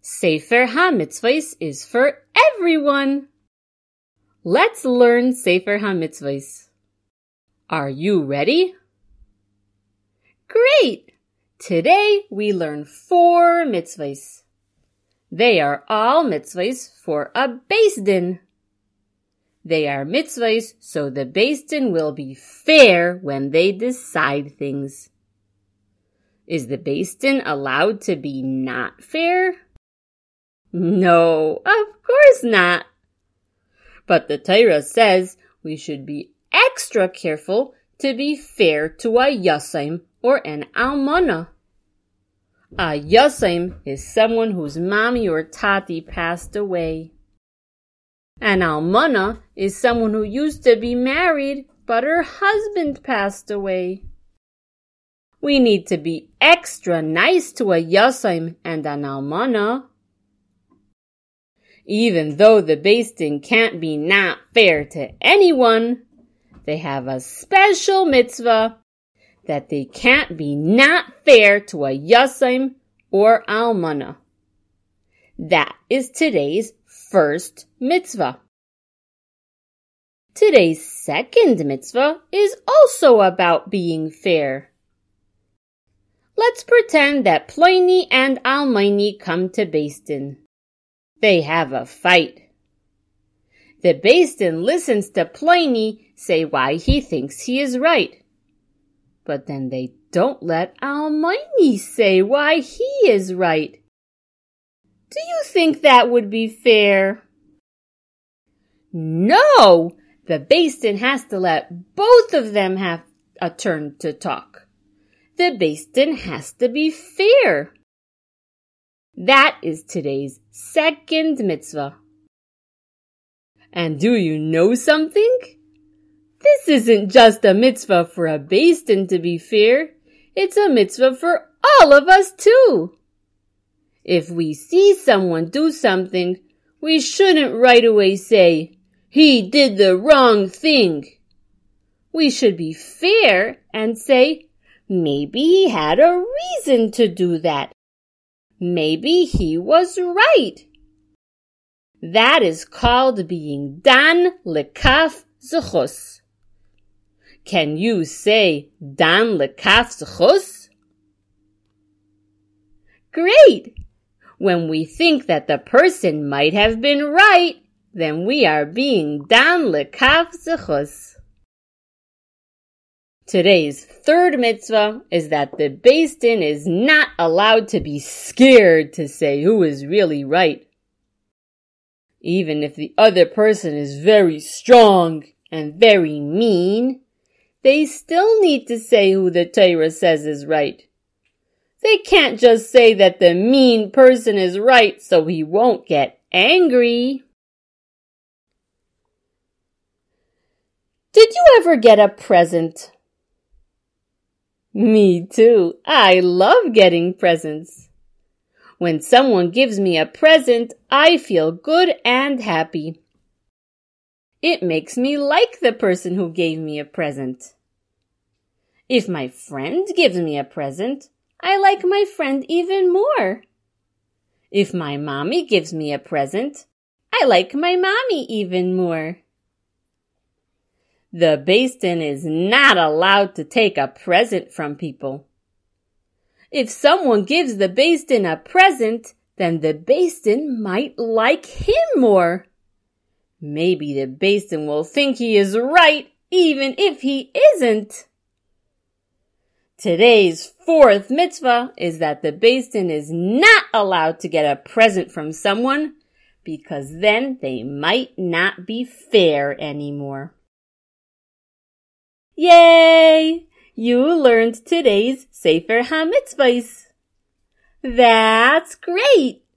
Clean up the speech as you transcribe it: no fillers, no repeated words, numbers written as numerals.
Sefer HaMitzvos is for everyone. Let's learn Sefer HaMitzvos. Are you ready? Great! Today we learn 4 mitzvahs. They are all mitzvahs for a Beis Din. They are mitzvahs so the Beis Din will be fair when they decide things. Is the Beis Din allowed to be not fair? No, of course not. But the Torah says we should be extra careful to be fair to a Yosem or an Almana. A Yosem is someone whose mommy or tati passed away. An Almana is someone who used to be married, but her husband passed away. We need to be extra nice to a Yosem and an Almana. Even though the Beis Din can't be not fair to anyone, they have a special mitzvah that they can't be not fair to a Yosem or Almana. That is today's first mitzvah. Today's second mitzvah is also about being fair. Let's pretend that Pliny and Almaini come to Beis Din. They have a fight. The Beis Din listens to Pliny say why he thinks he is right. But then they don't let Almaini say why he is right. Do you think that would be fair? No! The Beis Din has to let both of them have a turn to talk. The Beis Din has to be fair. That is today's second mitzvah. And do you know something? This isn't just a mitzvah for a Beis Din to be fair. It's a mitzvah for all of us too. If we see someone do something, we shouldn't right away say, "He did the wrong thing." We should be fair and say, maybe he had a reason to do that. Maybe he was right. That is called being Dan lekaf zechus. Can you say Dan lekaf zechus? Great! When we think that the person might have been right, then we are being Dan lekaf zechus. Today's third mitzvah is that the Beis Din is not allowed to be scared to say who is really right. Even if the other person is very strong and very mean, they still need to say who the Torah says is right. They can't just say that the mean person is right so he won't get angry. Did you ever get a present? Me too. I love getting presents. When someone gives me a present, I feel good and happy. It makes me like the person who gave me a present. If my friend gives me a present, I like my friend even more. If my mommy gives me a present, I like my mommy even more. The Beis Din is not allowed to take a present from people. If someone gives the Beis Din a present, then the Beis Din might like him more. Maybe the Beis Din will think he is right, even if he isn't. Today's fourth mitzvah is that the Beis Din is not allowed to get a present from someone, because then they might not be fair anymore. Yay! You learned today's Sefer HaMitzvos. That's great!